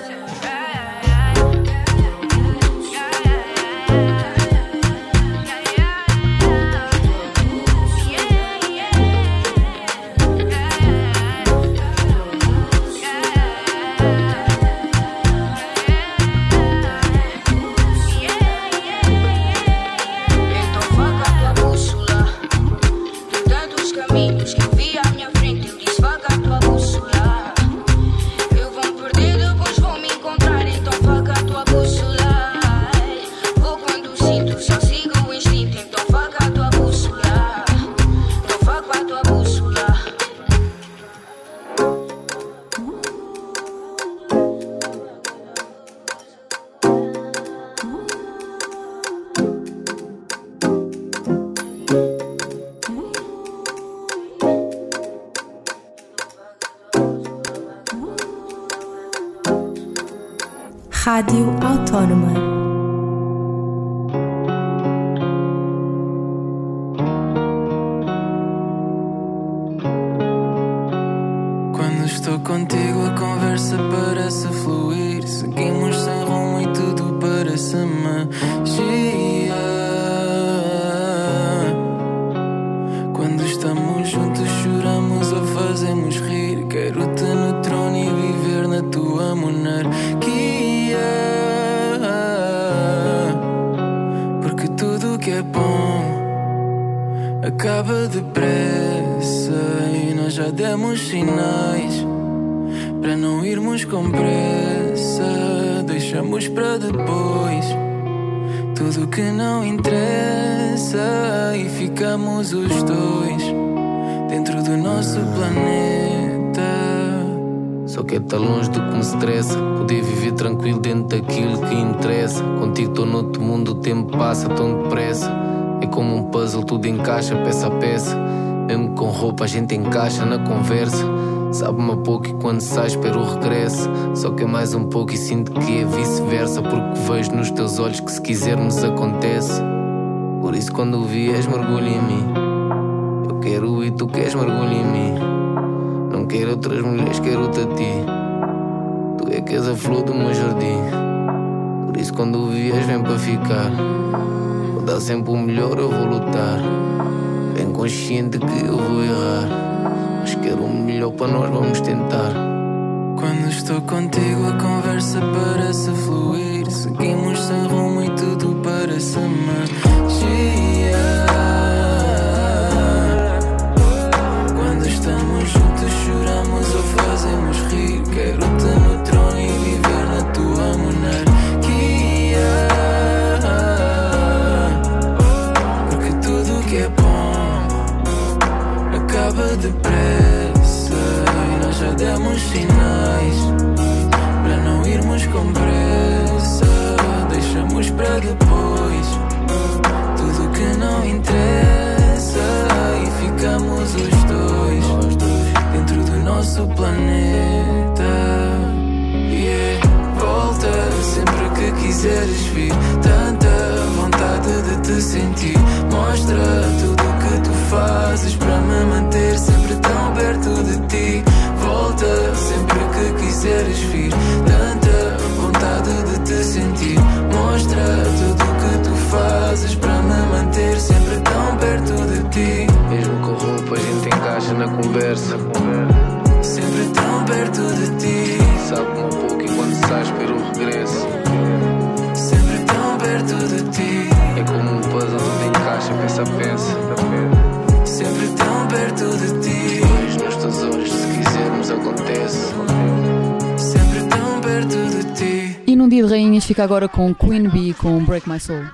[SPEAKER 5] Rádio Autónoma.
[SPEAKER 14] Quando estou contigo a conversa parece fluir. Seguimos sem rumo e tudo parece magia. Quando estamos juntos choramos ou fazemos rir. Quero-te no trono e viver na tua monarquia. Porque tudo que é bom acaba depressa e nós já demos sinais para não irmos com pressa. Deixamos para depois tudo que não interessa e ficamos os dois dentro do nosso planeta.
[SPEAKER 6] Só que é tão longe do que me estressa poder viver tranquilo dentro daquilo que interessa. Contigo estou noutro mundo, o tempo passa tão depressa. É como um puzzle, tudo encaixa peça a peça. Mesmo com roupa a gente encaixa na conversa. Sabe-me a pouco e quando sai espero o regresso. Só que é mais um pouco e sinto que é vice-versa. Porque vejo nos teus olhos que se quisermos acontece. Por isso quando vies mergulha em mim. Eu quero e tu queres mergulha em mim. Não quero outras mulheres, quero-te a ti. Tu é que és a flor do meu jardim. Por isso quando vies vem para ficar. Vou dar sempre o melhor, eu vou lutar. Bem consciente que eu vou errar, mas quero o melhor para nós, vamos tentar.
[SPEAKER 14] Quando estou contigo a conversa parece fluir. Seguimos sem rumo e tudo parece magia. Quando estamos juntos choramos ou fazemos rir. Quero-te no trono e viver na tua monarquia. Porque tudo que é bom acaba depressa e nós já demos sinais para não irmos com pressa. Deixamos para depois tudo que não interessa e ficamos os dois dentro do nosso planeta. Yeah. Volta sempre que quiseres vir. Tanta vontade de te sentir. Mostra tudo o que tu fazes para me manter sempre tão perto de ti. Volta sempre que quiseres vir. Tanta vontade de te sentir. Mostra tudo o que tu fazes para me manter sempre tão perto de ti.
[SPEAKER 6] Mesmo com roupa a gente encaixa na conversa.
[SPEAKER 14] Sempre tão perto de ti.
[SPEAKER 6] Sabe-me um pouco e quando sais espero o regresso.
[SPEAKER 14] Sempre tão perto de ti.
[SPEAKER 6] É como um puzzle, tudo encaixa peça a peça.
[SPEAKER 14] Sempre tão perto de ti.
[SPEAKER 6] Olhos nos teus olhos, se quisermos acontece.
[SPEAKER 14] Sempre tão perto de ti.
[SPEAKER 20] E num dia de rainhas fica agora com Queen Bee com Break My Soul.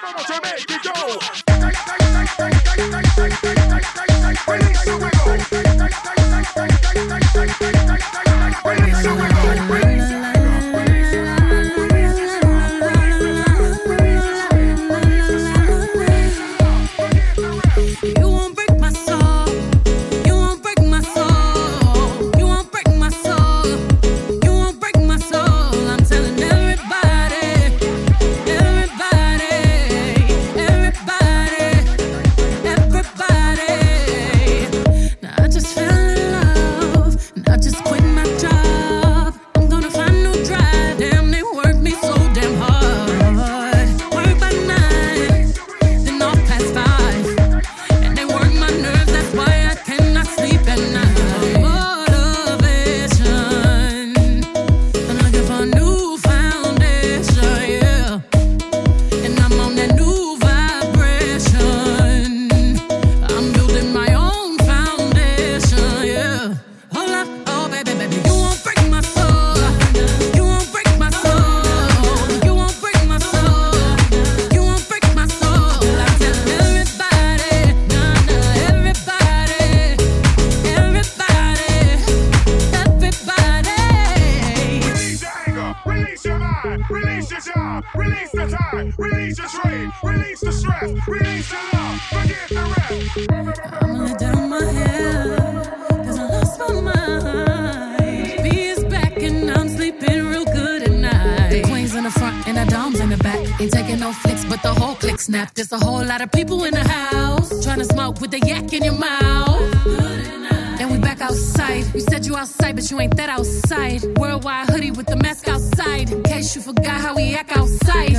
[SPEAKER 7] Snap, there's a whole lot of people in the house trying to smoke with the yak in your mouth. And we back outside. You said you outside, but you ain't that outside. Worldwide hoodie with the mask outside. In case you forgot how we act outside.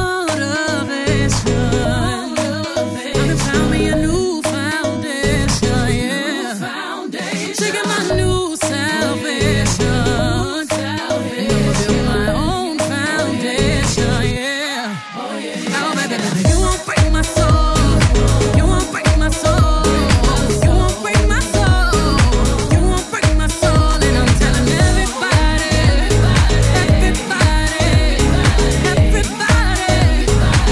[SPEAKER 7] Motivation. I done found me a new foundation, yeah. Foundation. Shaking my new salvation. And I'ma build my own foundation, yeah. Oh yeah. Oh baby, baby, you won't break my soul. You won't break my soul. You won't break my soul. You won't break my soul. And I'm telling everybody, everybody, everybody,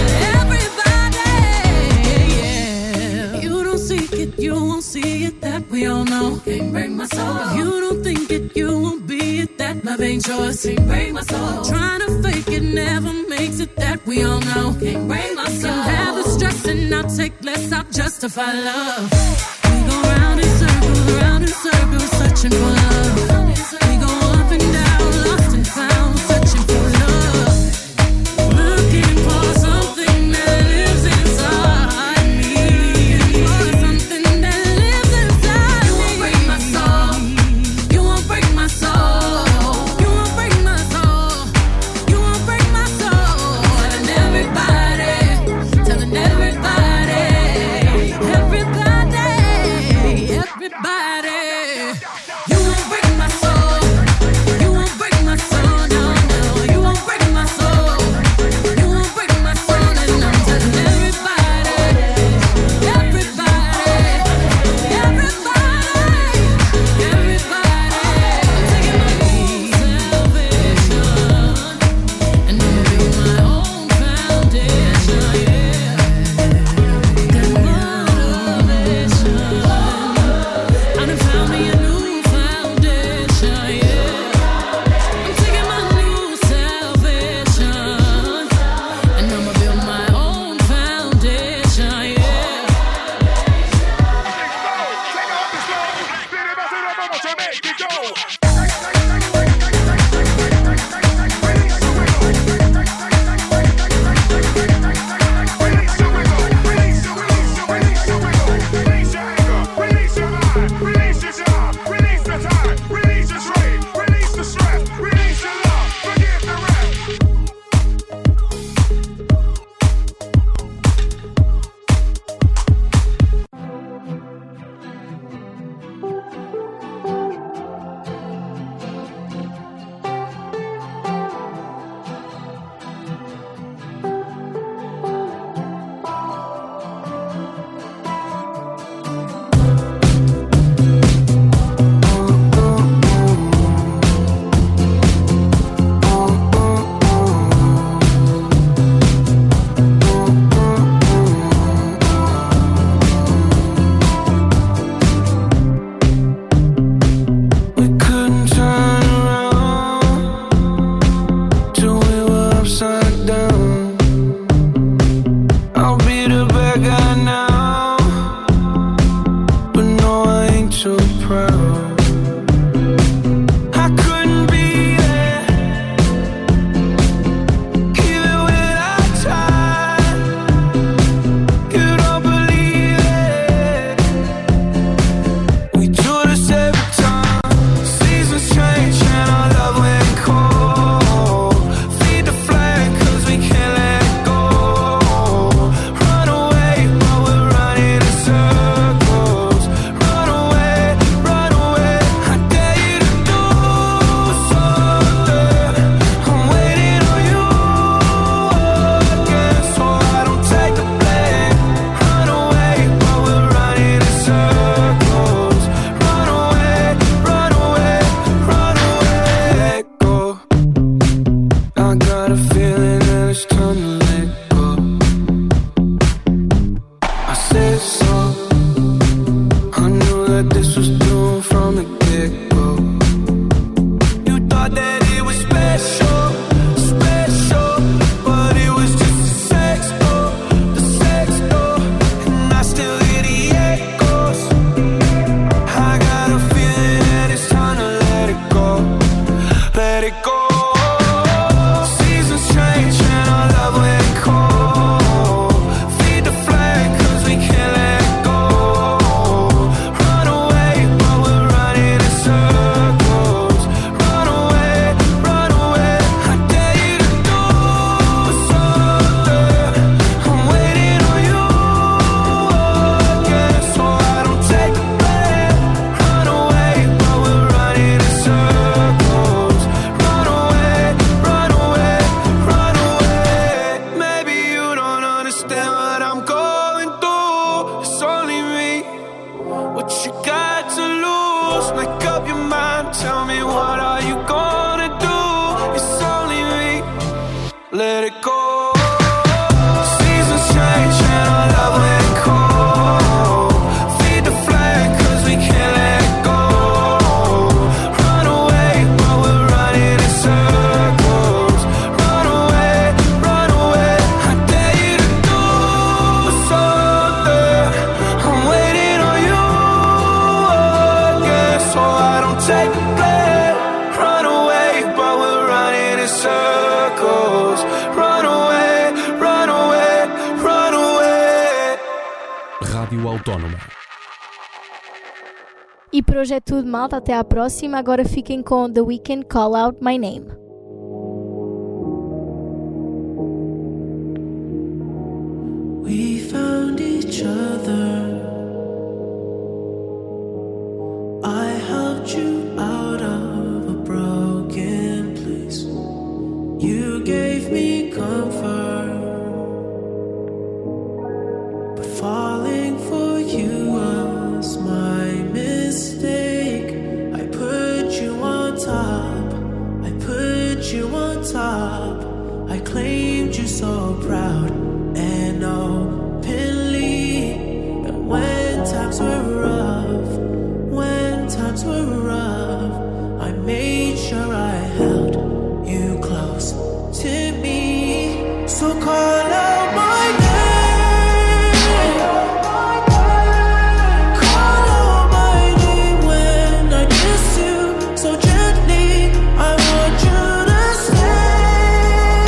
[SPEAKER 7] everybody, yeah. You don't seek it, you won't see it. That we all know. Can't break my soul. If you don't think it, you won't be it. That love ain't yours. Can't break my soul. Trying to fake it never makes it. That we all know. Can't break my soul. Can have the stress and I'll take less. I'll justify love. We go round in circles, round in circles, searching for love. We go up and down, lost and found, searching for love. Looking for something that lives inside.
[SPEAKER 14] what I'm going through. It's only me. What you got to lose? Make up your mind. Tell me what are you gonna do? It's only me. Let it go. Seasons change and our love went cold. Feed the flame 'cause we can't let it go. Run away, but we're running in circles. Run away, run away. I dare you to do something. I'm waiting on you again, so I don't take the blame. Run away, but we're running in circles. Run away, run away, run away.
[SPEAKER 1] Rádio Autónoma.
[SPEAKER 8] E por hoje é tudo, malta. Até à próxima. Agora fiquem com The Weeknd, Call Out My Name.
[SPEAKER 14] We found each other. I helped you out of a broken place. You gave me comfort. But falling for you was my mistake. I put you on top. I put you on top. I claimed you so proud and openly. And when times were rough, when times were rough, I made sure I held you close to me. So call out my name. Call out my name when I kiss you so gently. I want you to stay.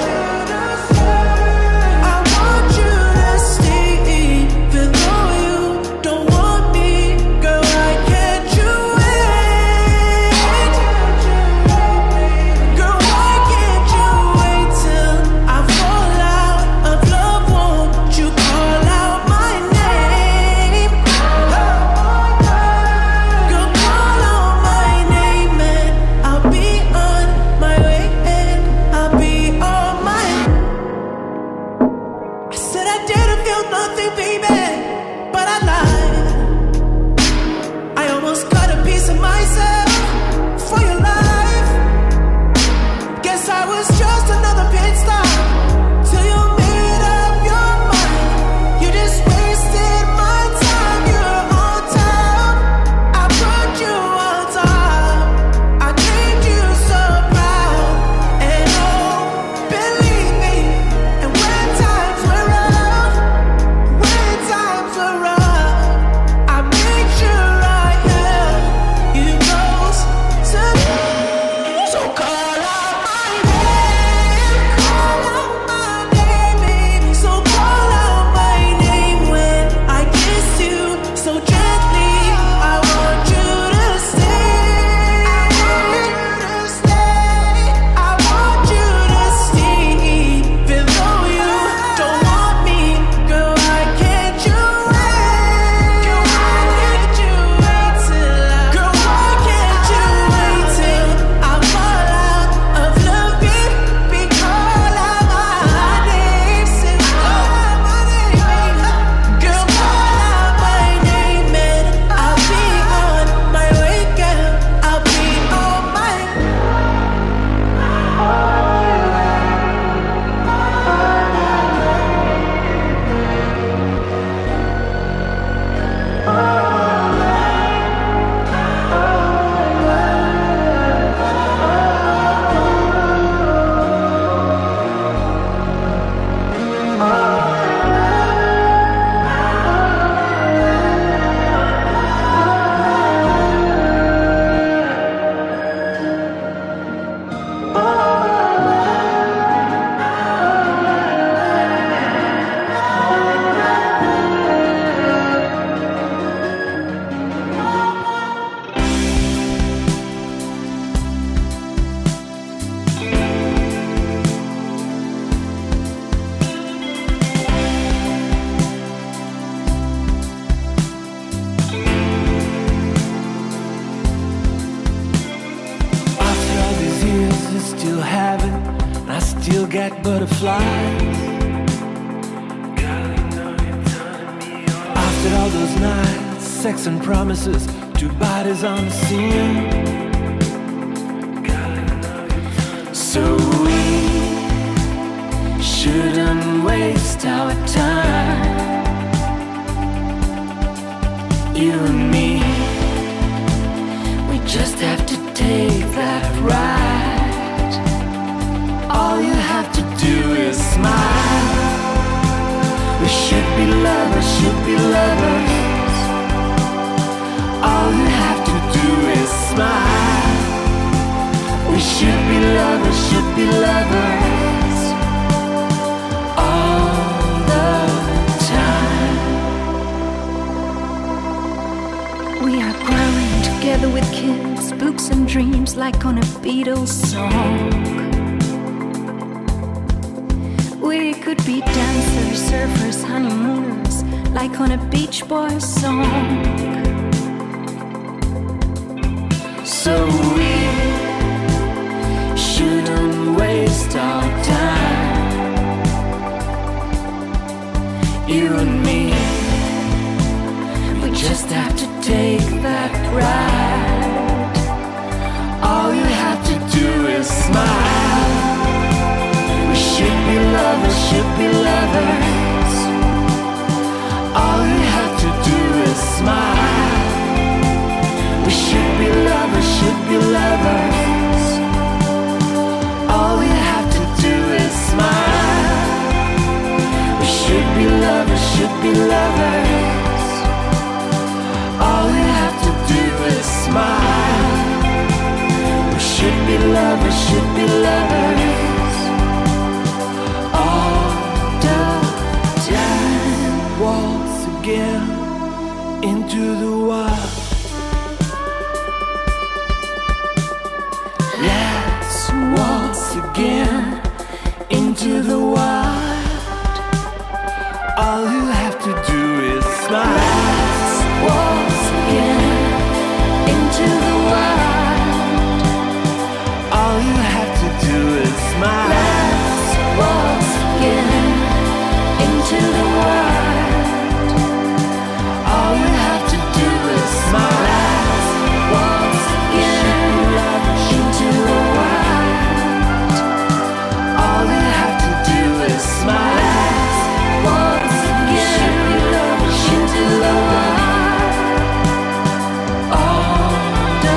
[SPEAKER 14] I want you to stay, even though you don't want me. Girl, why can't you wait? Girl, why can't you wait till I fall out of love? Won't you call out my name? Girl, call out my name and I'll be on my way and I'll be on my. I said I didn't feel nothing, baby, but I lied. I almost got a piece of myself for your life. Guess I was just another pit stop till you made up your mind. You just wasted my time. You're on top. I put you on top. I claimed you so proud and oh, believe me. And when times were rough, when times were rough, I made sure I held you close to me. So call out my name, call out my name, baby. So call out my name when I kiss you so gently. I want you to stay. I want you to stay, even though you don't want me. Girl, why can't you wait? Girl, why can't you wait till I? Girl, why can't you wait till I fall out of love? Baby, call out my name, say call out my name, girl, call out my name and I'll be on my way, girl, I'll be on my. After all these years, I still have it. I still get butterflies. Girl, sex and promises, two bodies on the scene. So we shouldn't waste our time. You and me, we just have to take that ride. All you have to do is smile. We should be lovers, should be lovers. All you have to do is smile. We should be lovers, should be lovers. All the time.
[SPEAKER 9] We are growing together with kids, books and dreams like on a Beatles song. We could be dancers, surfers, honeymooners, like on a Beach Boys song.
[SPEAKER 14] So we shouldn't waste our time. You and me, we just have to take that ride. All you have to do is smile. We should be lovers, should be lovers. All you have to do is smile. We should be lovers, should be lovers. All you have to do is smile. We should be lovers, should be lovers. All you have to do is smile. We should be lovers, should be lovers. Waltz again into the wild. Let's waltz again into the wild. All you have to do is smile. Let's waltz again into the wild. All you have to do is smile. Let's waltz again into the wild. All you have to do is smile. Let's waltz again into the wild. All you have to do is smile. Let's waltz again into the wild. All the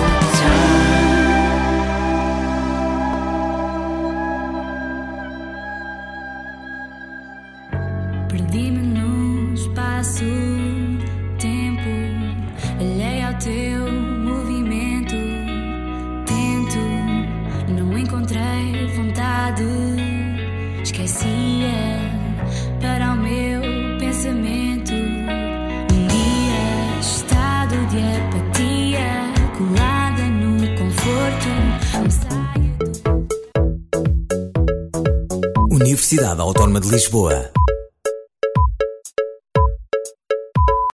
[SPEAKER 14] time.
[SPEAKER 9] Perdi-me no espaço-tempo, olhei ao teu movimento, tento, não encontrei vontade, esquecia para o meu pensamento. Um dia, estado de apatia, colada no conforto, um saio.
[SPEAKER 1] Universidade Autónoma de Lisboa.